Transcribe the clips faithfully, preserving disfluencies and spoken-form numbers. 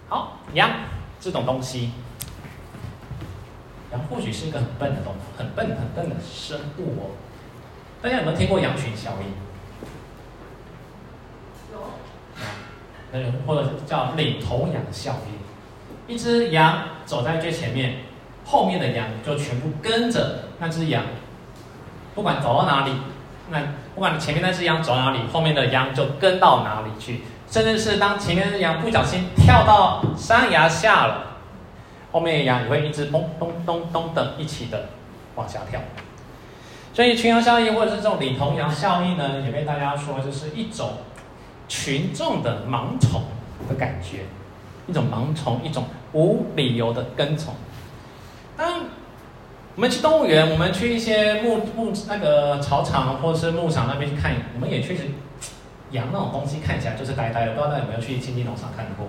好，羊这种东西，羊或许是一个很笨的东西，很笨很笨的生物哦。大家有没有听过羊群效应？有。那或者叫领头羊效应。一只羊走在最前面，后面的羊就全部跟着那只羊，不管走到哪里，那不管你前面那只羊走到哪里，后面的羊就跟到哪里去。甚至是当前面那只羊不小心跳到山崖下了，后面的羊也会一直咚咚咚咚的一起的往下跳。所以群羊效应或者是这种领头羊效应呢，也被大家说这是一种群众的盲从的感觉，一种盲从，一种无理由的跟从。当我们去动物园，我们去一些牧牧那个草场或者是牧场那边去看，我们也确实羊那种东西看起来就是呆呆的，不知道大家有没有去亲近农场看过？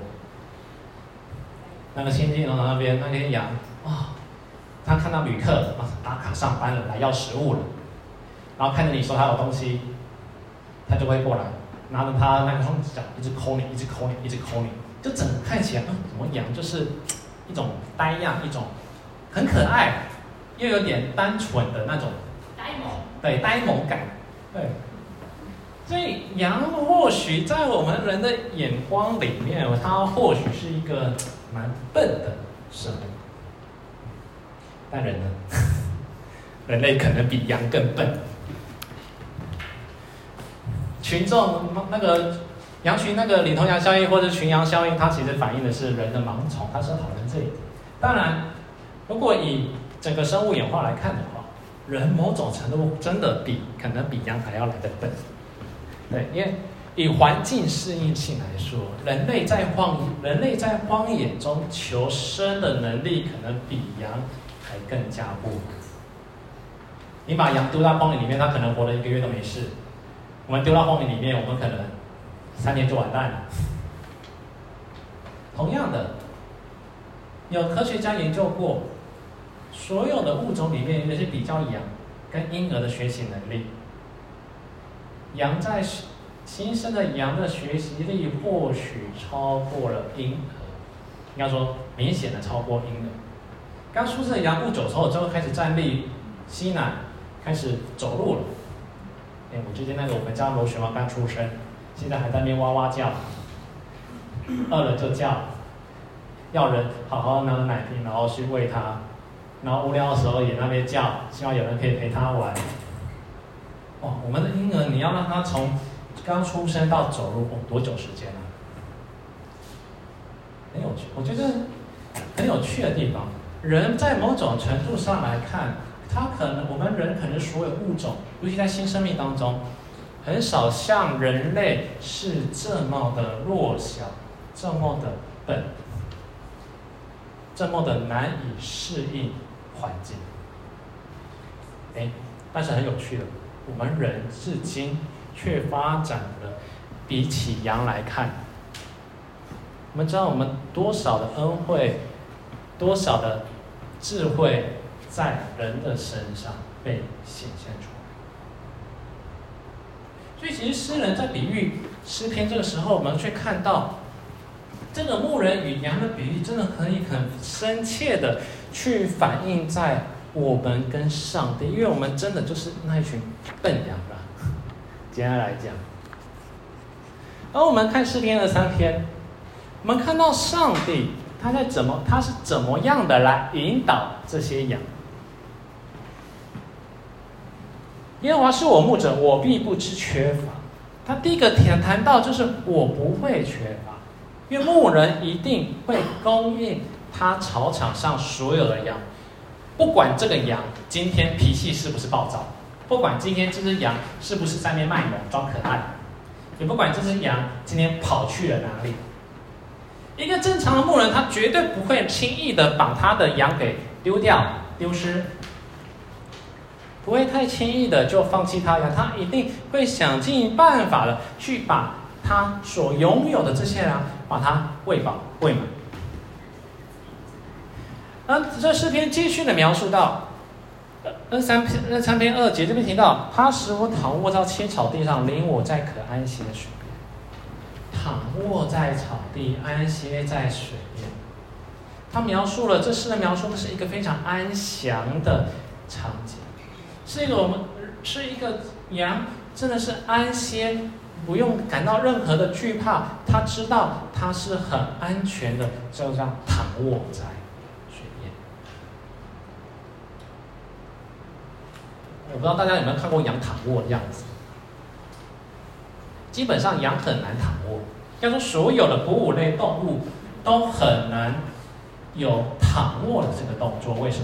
那个亲近农场那边那些羊啊。哦，他看到旅客啊打卡上班了，来要食物了，然后看着你说他有东西，他就会过来，拿着他那个双脚一直抠你，一直抠你，一直抠你，就整个看起来，嗯，怎么羊就是一种呆样，一种很可爱，又有点单纯的那种呆萌， 对，呆萌感，对。所以羊或许在我们人的眼光里面，它或许是一个蛮笨的生物。但人呢？人类可能比羊更笨。群众那个羊群那个领头羊效应或者群羊效应，它其实反映的是人的盲从，它是好人这一点。当然，如果以整个生物演化来看的话，人某种程度真的比可能比羊还要来得笨。对，因为以环境适应性来说，人类在荒人类在荒野中求生的能力可能比羊还更加不稳。你把羊丢到荒野里面，它可能活了一个月都没事；我们丢到荒野里面，我们可能三年就完蛋了。同样的，有科学家研究过，所有的物种里面，尤其比较羊跟婴儿的学习能力，羊在新生的羊的学习力或许超过了婴儿，应该说明显的超过婴儿。刚出生的羊不久之后就会开始站立、吸奶，开始走路了。哎，我最近那个我们家螺旋丸刚出生，现在还在那边哇哇叫，饿了就叫，要人好好拿奶瓶，然后去喂它，然后无聊的时候也那边叫，希望有人可以陪它玩。哦，我们的婴儿你要让他从刚出生到走路，哦，多久时间啊？很有趣，我觉得很有趣的地方。人在某种程度上来看，他可能我们人可能所有物种，尤其在新生命当中，很少像人类是这么的弱小，这么的笨，这么的难以适应环境。哎，但是很有趣的，我们人至今却发展了比起羊来看，我们知道我们多少的恩惠，多少的智慧在人的身上被显现出来。所以其实诗人在比喻诗篇这个时候，我们却看到这个牧人与羊的比喻，真的可以很深切的去反映在我们跟上帝，因为我们真的就是那一群笨羊啦。简单来讲，而我们看诗篇二三篇，我们看到上帝他在怎么，他是怎么样的来引导这些羊。耶和华是我牧者，我必不知缺乏。他第一个谈谈到就是我不会缺乏，因为牧人一定会供应他草场上所有的羊，不管这个羊今天脾气是不是暴躁，不管今天这只羊是不是在那边卖萌装可爱，也不管这只羊今天跑去了哪里。一个正常的牧人，他绝对不会轻易的把他的羊给丢掉、丢失，不会太轻易的就放弃他羊，他一定会想尽办法的去把他所拥有的这些羊，把它喂饱、喂满。而这诗篇继续的描述到，那三篇那三篇二节这边提到，他使我躺卧在青草地上，领我在可安息的水边。 躺卧在草地，安歇在水边。他描述了，这诗人描述的是一个非常安详的场景，是一个我们是一个羊，真的是安歇，不用感到任何的惧怕，他知道他是很安全的，就这样躺卧在水边。我不知道大家有没有看过羊躺卧的样子。基本上羊很难躺卧，要说所有的哺乳类动物都很难有躺卧的这个动作，为什么？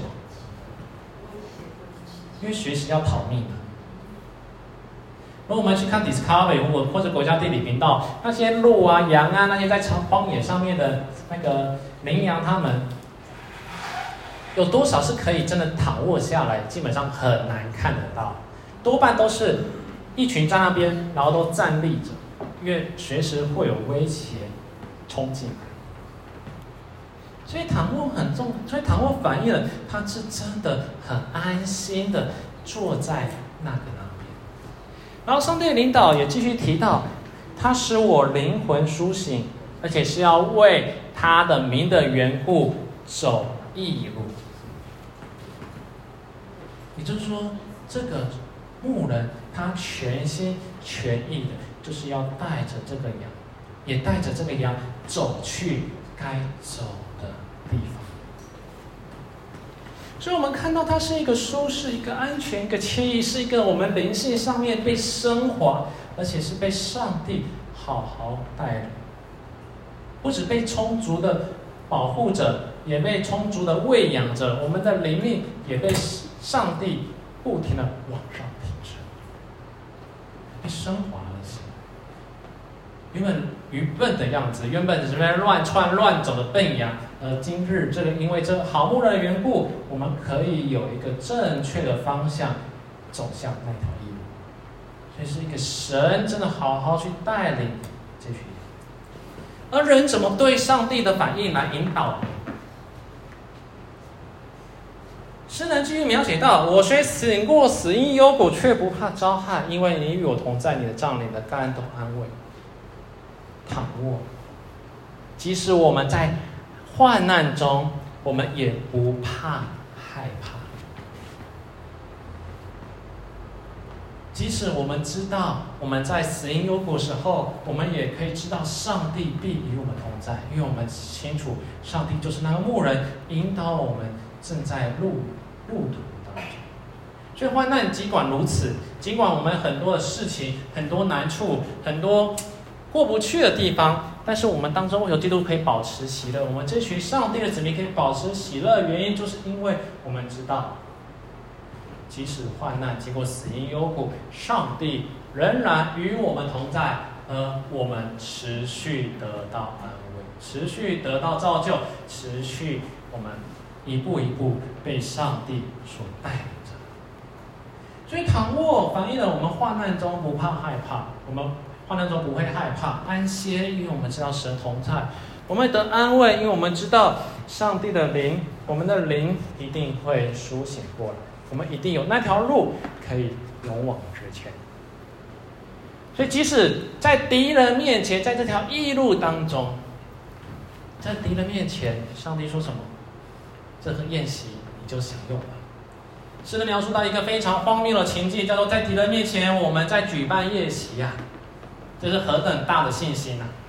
因为随时要逃命的。如果我们去看 Discovery 或或者国家地理频道，那些鹿啊、羊啊，那些在荒野上面的那个羚羊，它们有多少是可以真的躺卧下来？基本上很难看得到，多半都是一群在那边，然后都站立着，因为随时会有威胁冲进来。所以躺卧很重，所以躺卧反映了他是真的很安心的坐在那个那边。然后上帝的领导也继续提到，他使我灵魂苏醒，而且是要为他的名的缘故走义路。也就是说，这个牧人他全心全意的，就是要带着这个羊，也带着这个羊走去该走的地方。所以我们看到它是一个舒适、一个安全、一个惬意，是一个我们灵性上面被升华，而且是被上帝好好带领，不止被充足的保护着，也被充足的喂养着，我们的灵命也被上帝不停的往上提升，被升华了起来。原本愚笨的样子，原本只是在乱窜乱走的笨羊，而今日这个因为这好牧人的缘故，我们可以有一个正确的方向走向那条义路。所以是一个神真的好好去带领这群人。而人怎么对上帝的反应来引导？诗人继续描写到：我虽行过死荫幽谷，却不怕遭害，因为你与我同在，你的杖、你的竿都安慰。躺卧，即使我们在患难中，我们也不怕害怕。即使我们知道我们在死荫幽谷的时候，我们也可以知道上帝必与我们同在，因为我们清楚上帝就是那个牧人，引导我们正在路路途当中。所以患难尽管如此，尽管我们很多的事情、很多难处、很多过不去的地方，但是我们当中为什么基督可以保持喜乐？我们这群上帝的子民可以保持喜乐的原因，就是因为我们知道，即使患难经过死荫幽谷，上帝仍然与我们同在，而我们持续得到安慰，持续得到造就，持续我们一步一步被上帝所带领着。所以躺卧反映了我们患难中不怕害怕，我们患难中不会害怕，安歇，因为我们知道神同在；我们得安慰，因为我们知道上帝的灵，我们的灵一定会苏醒过来，我们一定有那条路可以勇往直前。所以，即使在敌人面前，在这条义路当中，在敌人面前，上帝说什么？这个宴席你就享用了。诗人描述到一个非常荒谬的情境，叫做在敌人面前，我们在举办宴席啊。这是何等大的信心啊！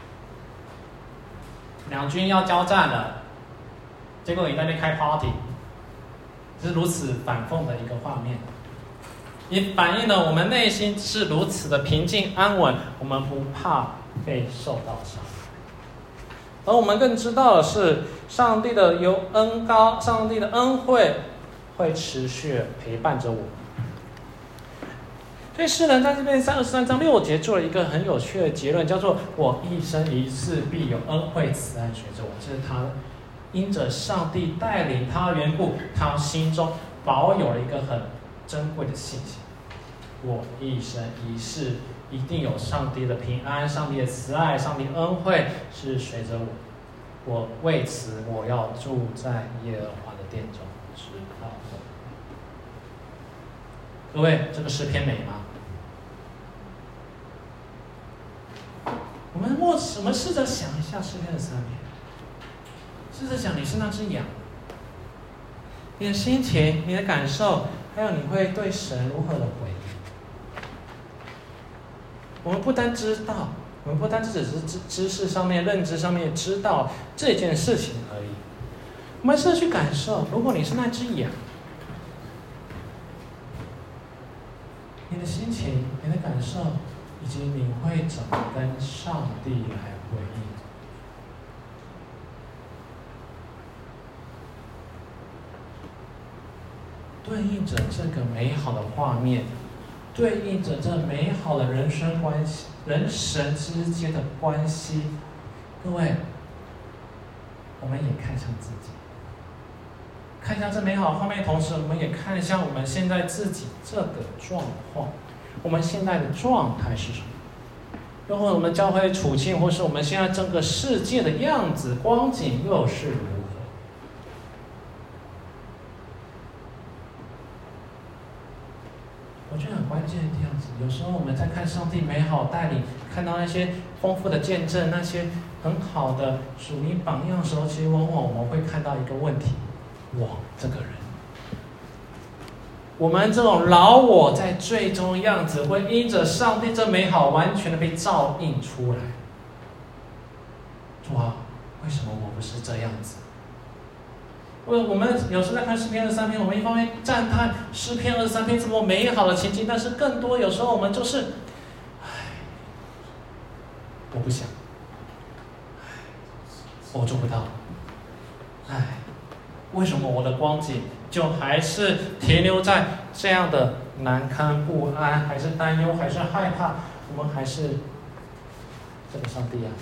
两军要交战了，结果你在那边开 party， 是如此反讽的一个画面，也反映了我们内心是如此的平静安稳，我们不怕被受到伤害。而我们更知道的是，上帝的有恩高，上帝的恩惠会持续陪伴着我们。所以诗人在这边三二十三章六节做了一个很有趣的结论，叫做“我一生一世必有恩惠慈爱随着我”。这是他因着上帝带领他的缘故，他心中保有了一个很珍贵的信心。我一生一世一定有上帝的平安、上帝的慈爱、上帝的恩惠是随着我。我为此我要住在耶和华的殿中，直到永远。各位，这个诗篇美吗？ 我们默，我们试着想一下诗篇的三篇，试着想你是那只羊，你的心情、你的感受，还有你会对神如何的回应。我们不单知道，我们不单只是知知识上面、认知上面知道这件事情而已，我们试着去感受，如果你是那只羊，你的心情、你的感受，以及你会怎么跟上帝来回应？对应着这个美好的画面，对应着这美好的人生关系、人神之间的关系。各位，我们也看向自己，看向这美好的画面，同时我们也看向我们现在自己这个状况，我们现在的状态是什么？又或者我们教会的处境，或是我们现在整个世界的样子、光景又是如何？我觉得很关键的样子。有时候我们在看上帝美好带领，看到那些丰富的见证，那些很好的属灵榜样的时候，其实往往我们会看到一个问题：我这个人，我们这种老我在最终的样子，会因着上帝这美好，完全的被照映出来。主啊，为什么我不是这样子？我们有时在看诗篇二十三篇，我们一方面赞叹诗篇二十三篇这么美好的情景，但是更多有时候我们就是，唉，我不想，唉，我做不到，唉，为什么我的光景就还是停留在这样的难堪不安，还是担忧，还是害怕？我们还是这个上帝啊，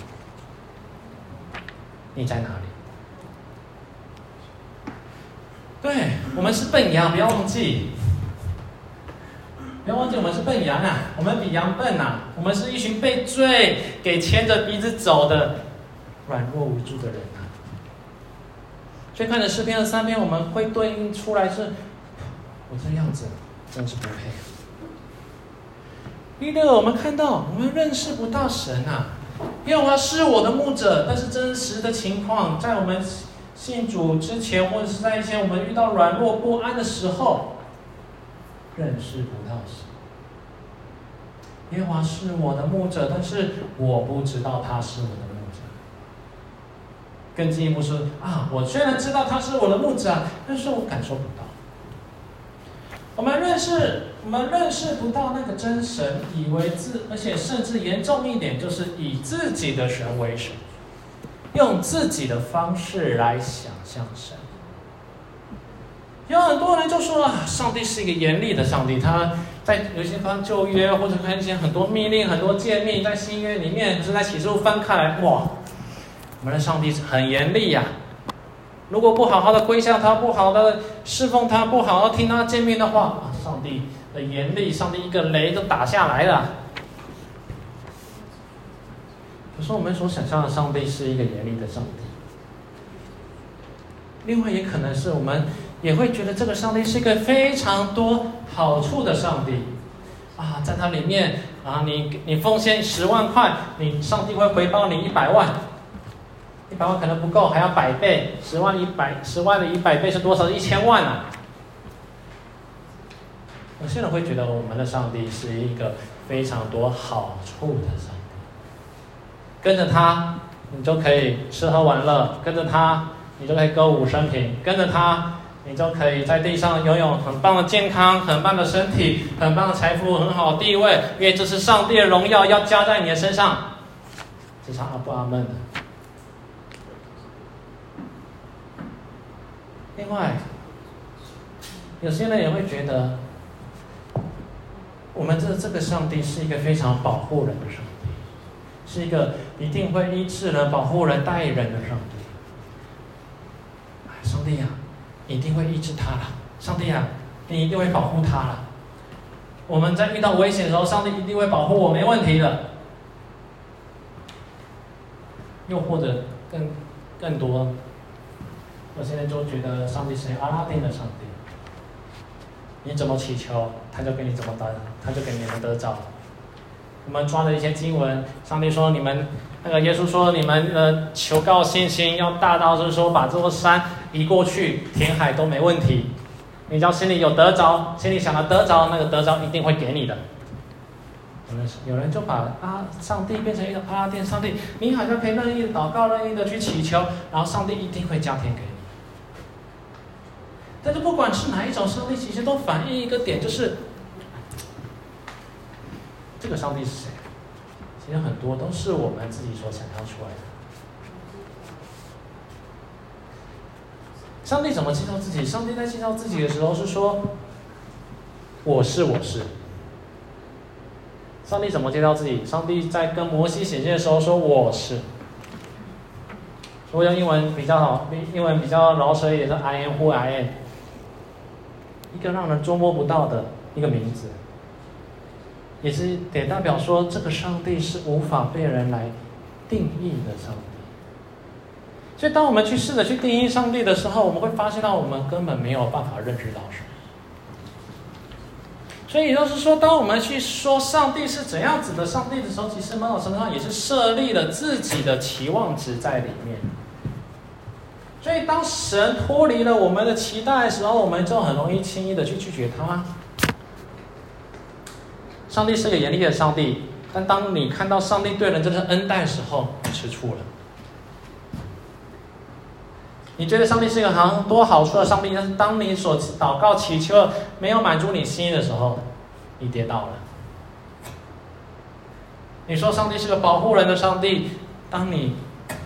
你在哪里？对，我们是笨羊，不要忘记，不要忘记，我们是笨羊啊，我们比羊笨啊，我们是一群被罪给牵着鼻子走的软弱无助的人啊。所以看着诗篇的三篇，我们会对应出来是，我这样子真是不配。第六，我们看到我们认识不到神啊，耶和华是我的牧者，但是真实的情况，在我们信主之前，或者是在一些我们遇到软弱不安的时候，认识不到神。耶和华是我的牧者，但是我不知道他是我的牧者。更进一步说啊，我虽然知道他是我的牧者，但是我感受不到。我们认识，我们认识不到那个真神，以为自，而且甚至严重一点，就是以自己的神为神。用自己的方式来想象神。有很多人就说啊，上帝是一个严厉的上帝，他在有些看旧约，或者看一些很多命令、很多诫命，在新约里面，就是在启示录翻开来，哇，我们的上帝很严厉呀、啊。如果不好好的归向他，不好的侍奉他，不好好听他诫命的话，啊，上帝的严厉，上帝一个雷都打下来了。有时候我们所想象的上帝是一个严厉的上帝，另外也可能是我们也会觉得这个上帝是一个非常多好处的上帝啊，在它里面啊，你你奉献十万块，你上帝会回报你一百万，一百万可能不够，还要百倍，十万一百十万的一百倍是多少？一千万啊！有些人会觉得我们的上帝是一个非常多好处的上帝。跟着他，你就可以吃喝玩乐；跟着他，你就可以歌舞升平；跟着他，你就可以在地上拥有很棒的健康、很棒的身体、很棒的财富、很好的地位，因为这是上帝的荣耀要加在你的身上。这是阿不阿们的。另外，有些人也会觉得，我们这这个上帝是一个非常保护人的上帝。是一个一定会医治人、保护人、带人的上帝。上帝啊，你一定会医治他了。上帝啊，你一定会保护他了。我们在遇到危险的时候，上帝一定会保护我，没问题的。又或者更更多，我现在就觉得上帝是阿拉丁的上帝。你怎么祈求，他就给你怎么得，他就给你能得着。 我们抓的一些经文，上帝说你们那个耶稣说你们呃求告信心要大到是说把这座山移过去，填海都没问题。你只要心里有得着，心里想的得着，那个得着一定会给你的。有人有人就把啊上帝变成一个阿拉丁上帝，你好像可以任意的祷告，任意的去祈求，然后上帝一定会加添给你。但是不管是哪一种上帝，其实都反映一个点，就是这个上帝是谁？其实很多都是我们自己所想象出来的。上帝怎么介绍自己？上帝在介绍自己的时候是说：“我是，我是。”上帝怎么介绍自己？上帝在跟摩西显现的时候说：“我是。”如果用英文比较好，英文比较饶舌一点，是 I am who I am， 一个让人捉摸不到的一个名字，也是得代表说，这个上帝是无法被人来定义的上帝。所以，当我们去试着去定义上帝的时候，我们会发现到我们根本没有办法认知到神。所以也就是说，当我们去说上帝是怎样子的上帝的时候，其实某种程度上也是设立了自己的期望值在里面。所以，当神脱离了我们的期待的时候，我们就很容易轻易的去拒绝他。上帝是个严厉的上帝，但当你看到上帝对人真的恩待的时候，你吃醋了。你觉得上帝是一个很多好处的上帝，但是当你所祷告祈求没有满足你心意的时候，你跌倒了。你说上帝是个保护人的上帝，当你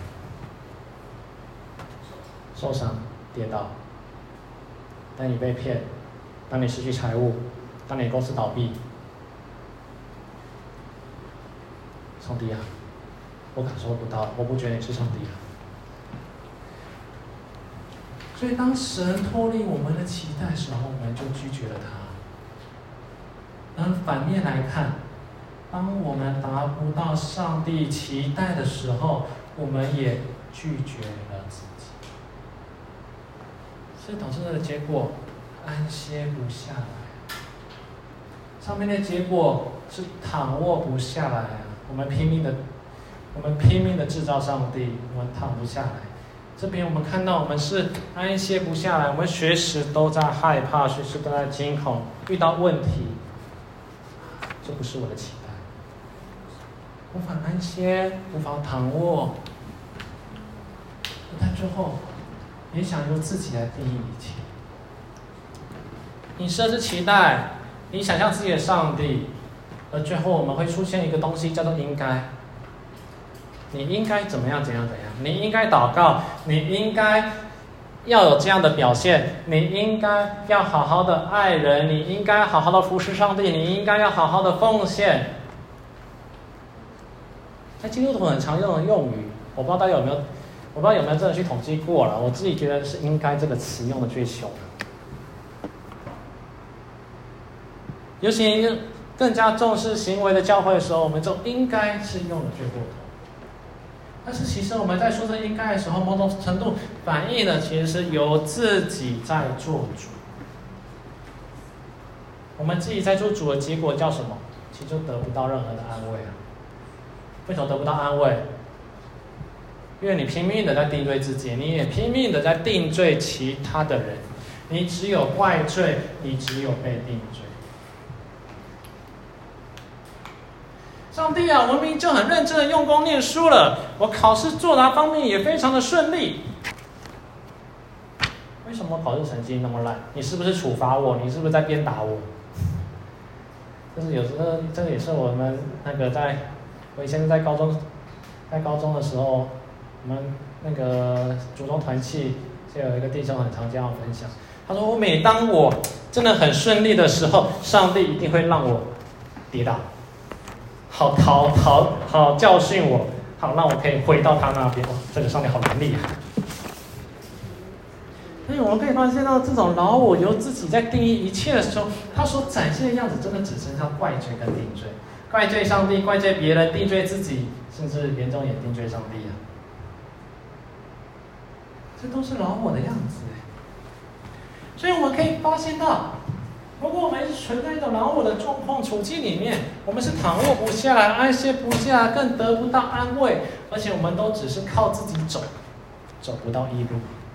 受伤跌倒，当你被骗，当你失去财物，当你公司倒闭，上帝啊，我感受不到，我不觉得你是上帝啊。所以，当神脱离我们的期待的时候，我们就拒绝了他。而反面来看，当我们达不到上帝期待的时候，我们也拒绝了自己。所以导致的结果，安歇不下来。上面的结果是躺卧不下来啊！我们拼命的，我们拼命的制造上帝，我们躺不下来。这边我们看到，我们是安歇不下来，我们随时都在害怕，随时都在惊恐，遇到问题，这不是我的期待，无法安歇，无法躺卧，但最后也想由自己来定义一切。你设置期待，你想象自己的上帝，而最后我们会出现一个东西叫做应该。你应该怎么样怎样怎样？你应该祷告，你应该要有这样的表现，你应该要好好的爱人，你应该好好的服侍上帝，你应该要好好的奉献。在基督徒很常用的用语，我不知道大家有没有，我不知道有没有真的去统计过了。我自己觉得是“应该”这个词用的最凶，尤其更加重视行为的教会的时候，我们就应该是用的最过头。但是其实我们在说这应该的时候，某种程度反映的其实是由自己在做主。我们自己在做主的结果叫什么？其实就得不到任何的安慰啊！为什么得不到安慰？因为你拼命的在定罪自己，你也拼命的在定罪其他的人，你只有怪罪，你只有被定罪。上帝啊，我明明就很认真的用功念书了，我考试作答方面也非常的顺利，为什么考试成绩那么烂？你是不是处罚我？你是不是在鞭打我？就是有时候，这个也是我们那个在，我以前在高中，在高中的时候，我们那个主中团契就有一个弟兄很常这样分享，他说：“我每当我真的很顺利的时候，上帝一定会让我跌倒。”好好好好教训我，好让我可以回到他那边。这个上帝好严厉啊！所以我们可以发现到，这种老我由自己在定义一切的时候，他所展现的样子，真的只剩下怪罪跟定罪，怪罪上帝，怪罪别人，定罪自己，甚至严重也定罪上帝啊！这都是老我的样子。所以我们可以发现到，如不过我们是存在一个老我的状况处境里面，我们是躺卧不下来，安歇不下，更得不到安慰，而且我们都只是靠自己走，走不到一路。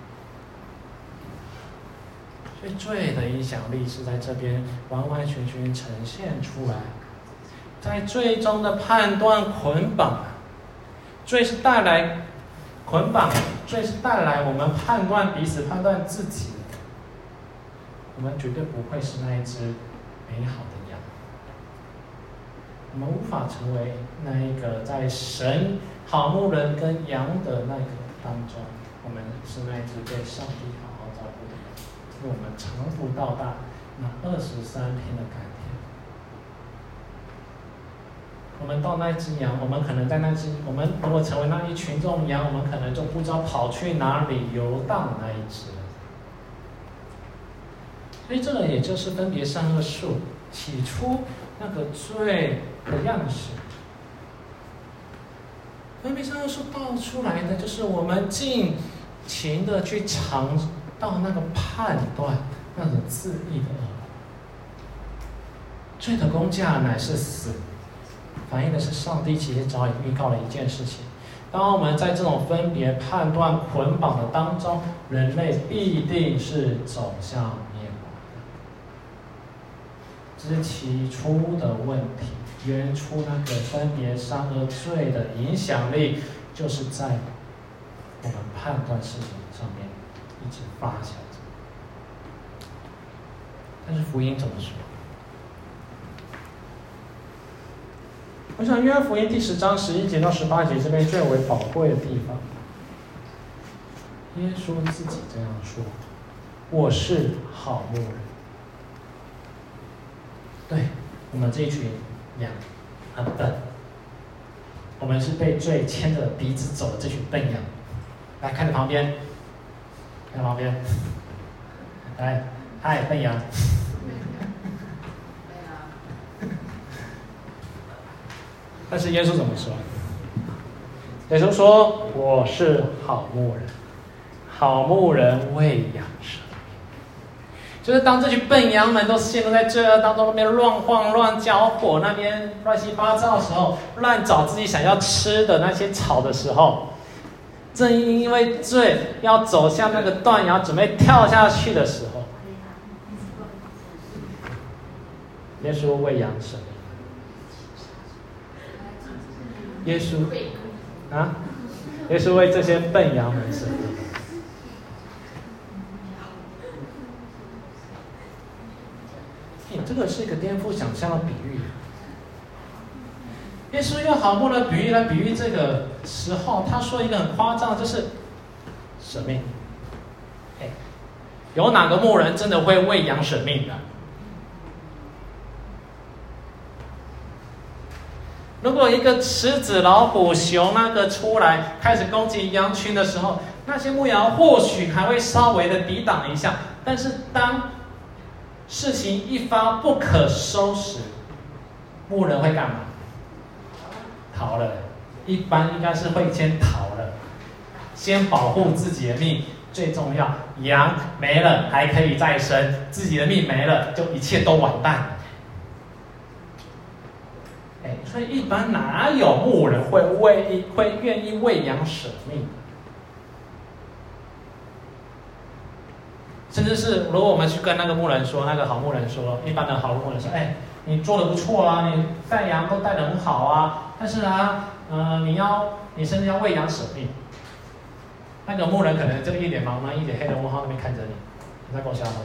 所以罪的影响力是在这边完完全全呈现出来，在罪中的判断捆绑，罪是带来捆绑，罪是带来我们判断彼此、判断自己。我们绝对不会是那一只美好的羊，我们无法成为那一个在神好牧人跟羊的那个当中，我们是那一只被上帝好好照顾的羊，因为我们尝不到大那二十三天的甘甜。我们到那只羊，我们可能在那只，我们如果成为那一群众羊，我们可能就不知道跑去哪里游荡的那一只了。所以这个也就是分别善恶树起初那个罪的样式。分别善恶树倒出来的，就是我们尽情的去尝到那个判断那种自义的恶。罪的工价乃是死，反映的是上帝其实早已预告了一件事情：当我们在这种分别、判断、捆绑的当中，人类必定是走向灭亡的。这是起初的问题，原初那个分别善恶罪的影响力，就是在我们判断事情上面一直发酵着。但是福音怎么说？我想约翰福音第十章十一节到十八节这边最为宝贵的地方，耶稣自己这样说：“我是好牧人。”对，我们这一群羊很笨，我们是被罪牵着鼻子走的这群笨羊。来，看着旁边，看着旁边，来，嗨，笨羊。但是耶稣怎么说？耶稣说：“我是好牧人，好牧人为羊舍命。”就是当这群笨羊们都陷入在罪恶当中，那边乱晃乱搅和，那边乱七八糟的时候，乱找自己想要吃的那些草的时候，正因为罪要走向那个断崖，准备跳下去的时候，耶稣为羊舍命。耶稣啊，耶稣为这些笨羊们舍命。这个是一个颠覆想象的比喻。耶稣用好牧人的比喻来比喻这个时候，他说一个很夸张，就是舍命。哎，有哪个牧人真的会为羊舍命的？如果一个狮子、老虎、熊那个出来开始攻击羊群的时候，那些牧羊或许还会稍微的抵挡一下，但是当事情一发不可收拾，牧人会干嘛？逃了。一般应该是会先逃了，先保护自己的命最重要。羊没了还可以再生，自己的命没了就一切都完蛋了。哎，所以一般哪有牧人会为会愿意为羊舍命？甚至是如果我们去跟那个牧人说，那个好牧人说，一般的好牧人说：“哎，你做的不错啊，你带羊都带得很好啊，但是啊，呃，你要你甚至要为羊舍命。”那个牧人可能就一脸茫然、一脸黑人问号那边看着你，你在跟我瞎说，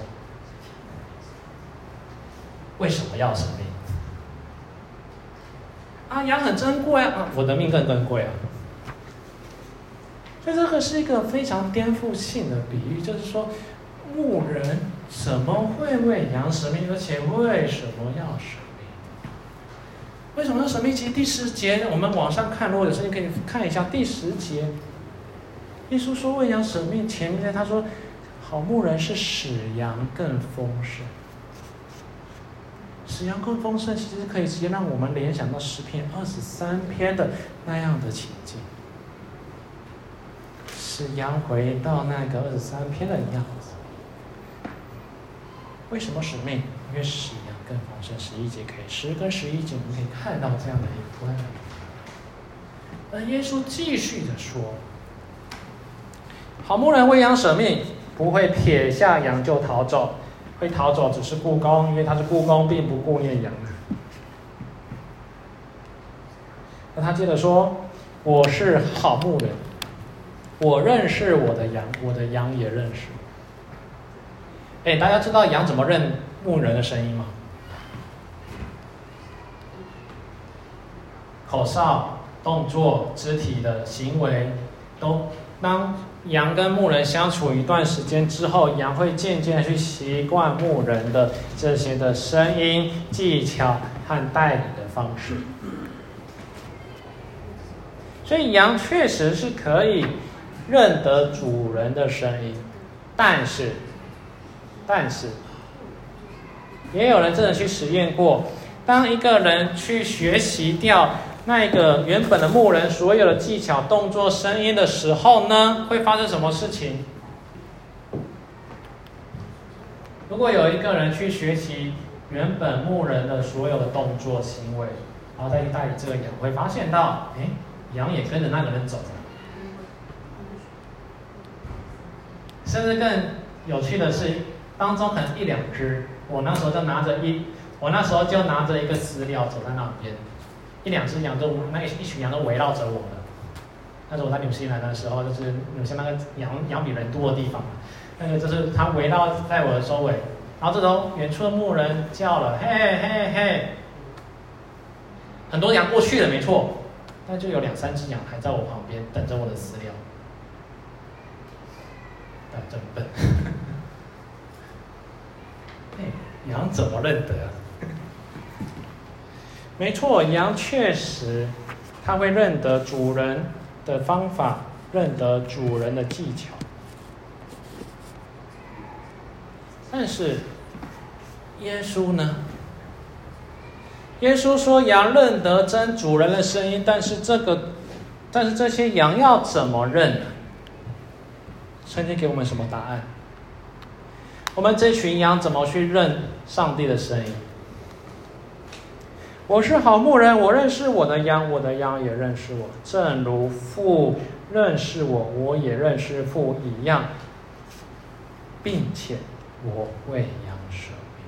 为什么要舍命？啊，羊很珍贵啊，我的命更珍贵啊。所以这个是一个非常颠覆性的比喻，就是说，牧人怎么会为羊舍命，而且为什么要舍命？为什么要舍命？其实第十节我们往上看，如果有时间可以看一下第十节。耶稣说为羊舍命，前面他说，好牧人是使羊更丰盛。使羊更丰盛，其实可以直接让我们联想到诗篇二十三篇的那样的情境，使羊回到那个二十三篇的样子。为什么使命？ 因为使羊更丰盛。十一节可以，十跟十一节我们可以看到这样的一个关联。而耶稣继续的说，好牧人为羊舍命，不会撇下羊就逃走，会逃走只是雇工，因为他是雇工，并不顾念羊。那他接着说，我是好牧人，我认识我的羊，我的羊也认识我。哎，大家知道羊怎么认牧人的声音吗？口哨、动作、肢体的行为，都当羊跟牧人相处一段时间之后，羊会渐渐去习惯牧人的这些的声音、技巧和带领的方式。所以羊确实是可以认得主人的声音，但是，但是，也有人真的去实验过，当一个人去学习掉那个原本的牧人所有的技巧、动作、声音的时候呢，会发生什么事情？如果有一个人去学习原本牧人的所有的动作、行为，然后再去带领这个羊，会发现到，哎，羊也跟着那个人走了。甚至更有趣的是，当中可能一两只，我那时候就拿着一，我那时候就拿着一个饲料走在那边，一两只羊都那一群羊都围绕着我了。那时候我在纽西兰的时候，就是纽西兰那个羊羊比人多的地方，那个就是它围绕在我的周围。然后这时候远处的牧人叫了，嘿嘿嘿，很多羊过去了，没错。但就有两三只羊还在我旁边等着我的饲料，但真笨。哎，羊怎么认得啊？没错，羊确实它会认得主人的方法，认得主人的技巧。但是耶稣呢？耶稣说羊认得真主人的声音，但是这个，但是这些羊要怎么认呢？圣经给我们什么答案？我们这群羊怎么去认上帝的声音？我是好牧人，我认识我的羊，我的羊也认识我，正如父认识我，我也认识父一样，并且我为羊舍命。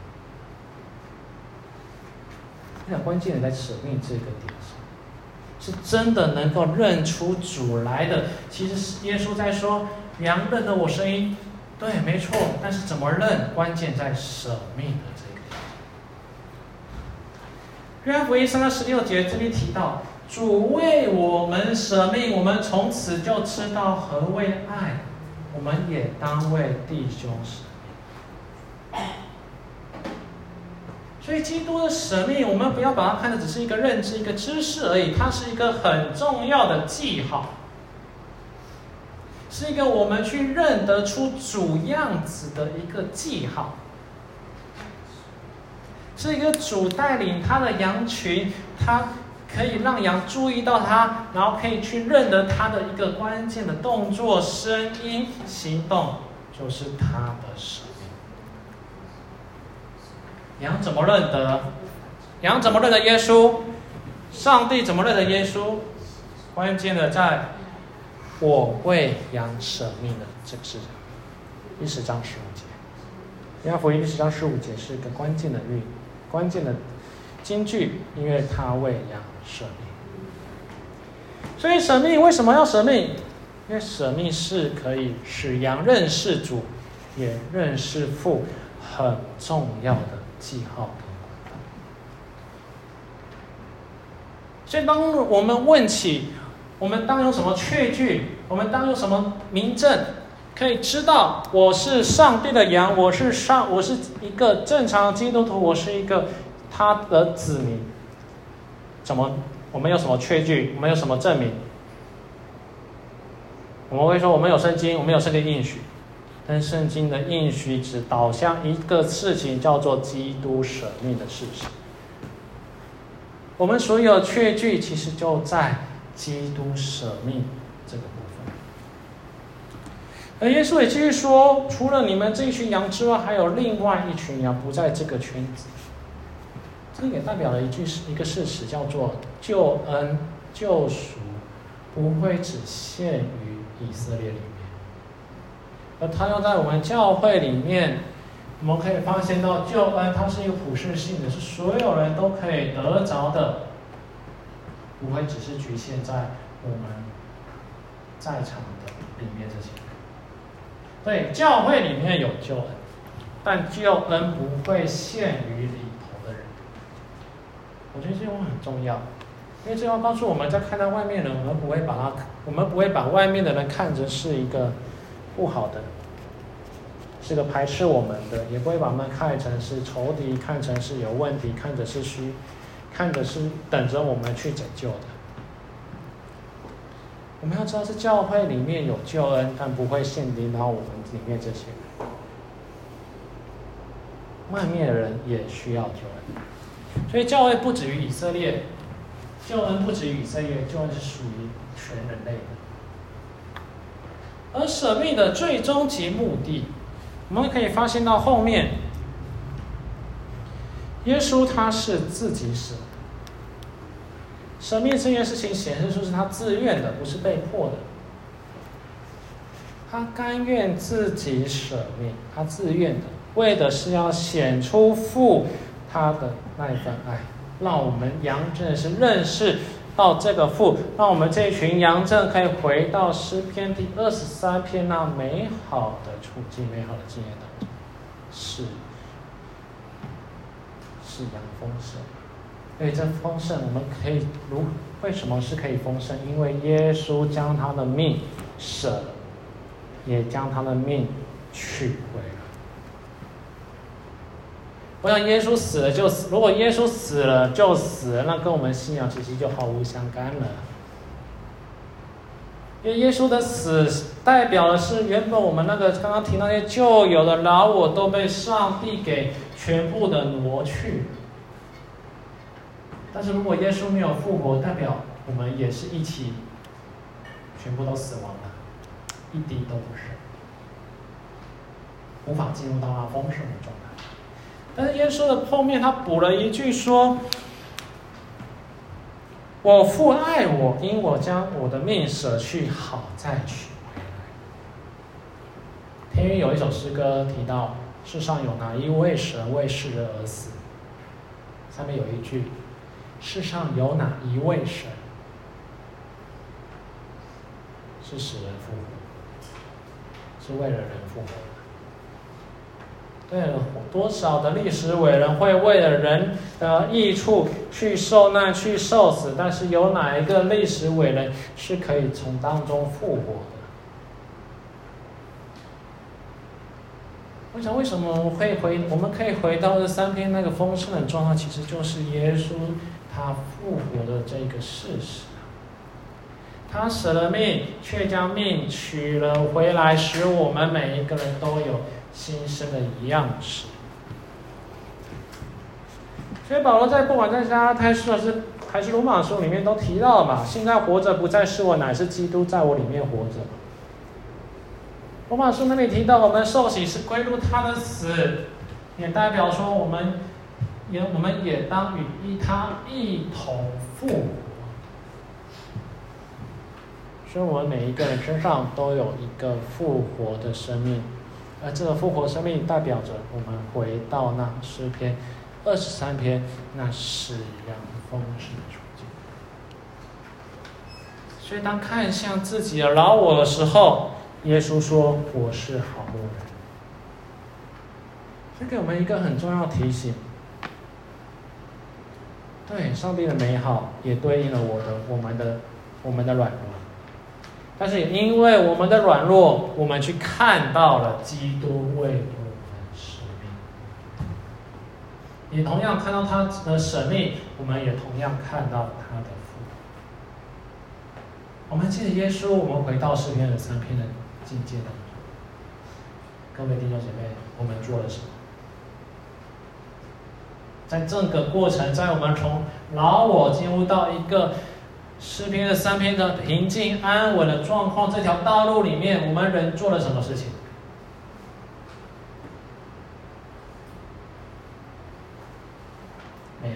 那关键在舍命这个点上，是真的能够认出主来的。其实是耶稣在说，羊认得我声音，对，没错。但是怎么认，关键在舍命的这个点。约翰福音三章十六节这里提到，主为我们舍命，我们从此就知道何谓爱，我们也当为弟兄舍命。所以基督的舍命，我们不要把它看的只是一个认知、一个知识而已，它是一个很重要的记号，是一个我们去认得出主样子的一个记号，是一个主带领他的羊群，他可以让羊注意到他，然后可以去认得他的一个关键的动作、声音、行动，就是他的舍命。羊怎么认得？羊怎么认得耶稣？上帝怎么认得耶稣？关键的在我为羊舍命的这个事情。第十章十五节，约翰福音第十章十五节是一个关键的律，关键的金句，因为他为羊舍命。所以舍命为什么要舍命？因为舍命是可以使羊认识主，也认识父，很重要的记号。所以当我们问起，我们当有什么确据，我们当有什么明证，可以知道我是上帝的羊，我是上，我是一个正常的基督徒，我是一个他的子民。怎么？我们有什么确据？我们有什么证明？我们会说我们有圣经，我们有圣经应许，但圣经的应许只导向一个事情，叫做基督舍命的事实。我们所有确据其实就在基督舍命这个部分。 而耶稣也继续说，除了你们这一群羊之外，还有另外一群羊不在这个圈子。这也代表了一句一个事实，叫做救恩、救赎不会只限于以色列里面，而它要在我们教会里面，我们可以发现到救恩它是一个普世性的，是所有人都可以得着的，不会只是局限在我们在场的里面这些人。对，教会里面有救恩，但救恩不会限于里头的人。我觉得这句话很重要，因为这句话告诉我们，在看待外面人，我们不会把他，我们不会把外面的人看成是一个不好的，是个排斥我们的，也不会把他们看成是仇敌，看成是有问题，看着是虚，看着是等着我们去拯救的。我们要知道，是教会里面有救恩，但不会限定到我们里面这些人。外面的人也需要救恩，所以教会不止于以色列，救恩不止于以色列，救恩是属于全人类的。而舍命的最终极目的，我们可以发现到后面，耶稣他是自己舍。舍命这件事情显示出是他自愿的，不是被迫的。他甘愿自己舍命，他自愿的，为的是要显出父他的那一份爱，让我们羊真的是认识到这个父，让我们这一群羊正可以回到诗篇第二十三篇那美好的处境、美好的经验当中，是是羊丰盛。所以这丰盛，我们可以如为什么是可以丰盛？因为耶稣将他的命舍了，也将他的命取回了。我想耶稣死了就死，如果耶稣死了就死了，那跟我们信仰其实就毫无相干了。因为耶稣的死代表的是原本我们那个刚刚提到那些旧有的老我都被上帝给全部的挪去。但是如果耶稣没有复活，代表我们也是一起全部都死亡了，一滴都不剩，无法进入到那丰盛的状态。但是耶稣的后面他补了一句说：“我父爱我，因我将我的命舍去，好再取回来。”天韵有一首诗歌提到，世上有哪一位神为世人而死？上面有一句。世上有哪一位神是使人复活，是为了人复活的？对了，多少的历史伟人会为了人的益处去受难、去受死，但是有哪一个历史伟人是可以从当中复活的？我想，为什么我可以回，我们可以回到这三篇那个丰盛的状态，其实就是耶稣他复活的这个事实。他舍了命，却将命取了回来，使我们每一个人都有新生的样式。所以保罗在不管在加拉太书还是还是罗马书里面都提到了嘛，现在活着不再是我，乃是基督在我里面活着。罗马书那里提到，我们受洗是归入他的死，也代表说我们也我们也当与他一同复活。所以我们每一个人身上都有一个复活的生命，而这个复活生命代表着我们回到那诗篇二十三篇那使羊丰盛的处境。所以当看向自己的老我的时候，耶稣说：“我是好牧人。”这给我们一个很重要的提醒。对，上帝的美好也对应了我的、我们的、我们的软弱。但是也因为我们的软弱，我们去看到了基督为我们舍命，也同样看到他的舍命，我们也同样看到他的复活。我们记得耶稣，我们回到诗篇的三篇的境界当中，各位弟兄姐妹，我们做了什么？在这个过程，在我们从老我进入到一个诗篇的三篇的平静安稳的状况，这条道路里面，我们人做了什么事情？没有。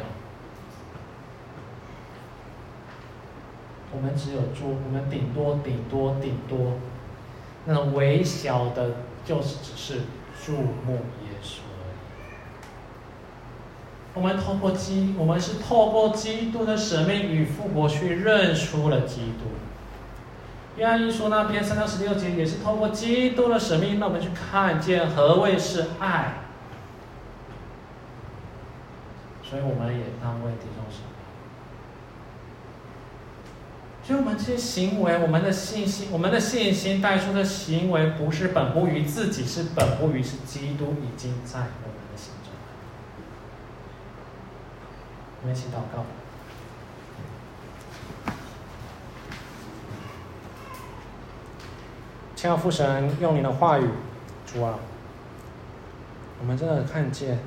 我们只有做，我们顶多顶多顶多，那种微小的，就是只是注目耶稣而已。我们透过基，我们是透过基督的舍命与复活去认出了基督。约翰一书那篇三章十六节也是透过基督的舍命，让我们去看见何谓是爱。所以我们也当为弟兄舍命。所以我们这些行为，我们的信心，我们的信心带出的行为，不是本乎于自己，是本乎于是基督已经在我们的心中。我们一起祷告。亲爱的父神，用你的话语，主啊，我们真的看见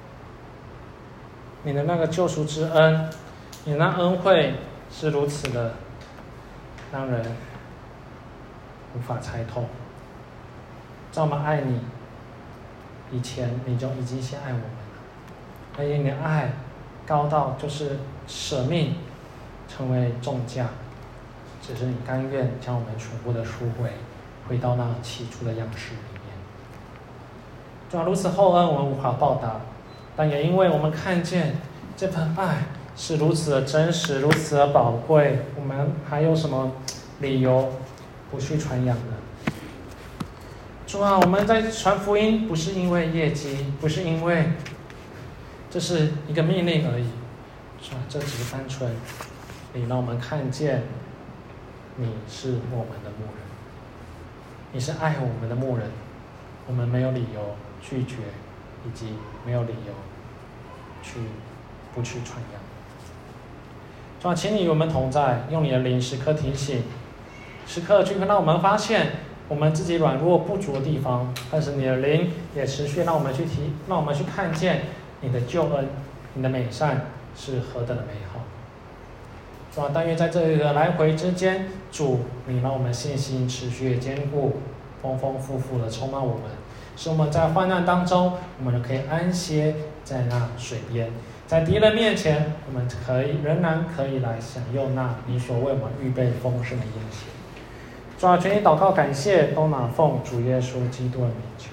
你的那个救赎之恩，你的那恩惠是如此的让人无法猜透。在我们爱你以前，你就已经先爱我们了，而且你的爱高到就是舍命成为重价，只是你甘愿将我们全部的赎回，回到那起初的样式里面。主啊，如此厚恩我们无法报答，但也因为我们看见这份爱是如此的真实，如此的宝贵，我们还有什么理由不去传扬呢？主啊，我们在传福音不是因为业绩，不是因为这是一个命令而已。主啊，这只是单纯你让我们看见你是我们的牧人，你是爱我们的牧人，我们没有理由拒绝，以及没有理由去不去传扬。主啊，请你与我们同在，用你的灵时刻提醒，时刻去让我们发现我们自己软弱不足的地方，但是你的灵也持续让我们去提，让我们去看见你的救恩，你的美善是何等的美好。主啊，但愿在这个来回之间，主你让我们信心持续的坚固，丰丰富富的充满我们，使我们在患难当中，我们可以安歇在那水边。在敌人面前，我们可以仍然可以来享用那你所为我们预备丰盛的宴席。主啊，全体祷告感谢，都拿奉主耶稣基督的名求。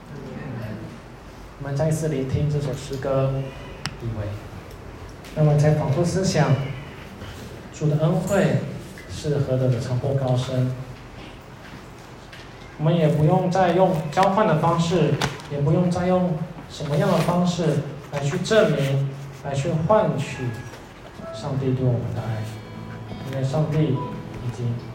我们再一次聆听这首诗歌，以为，那么在反复思想，主的恩惠是何等的长阔高深。我们也不用再用交换的方式，也不用再用什么样的方式来去证明，来去换取上帝对我们的爱，因为上帝已经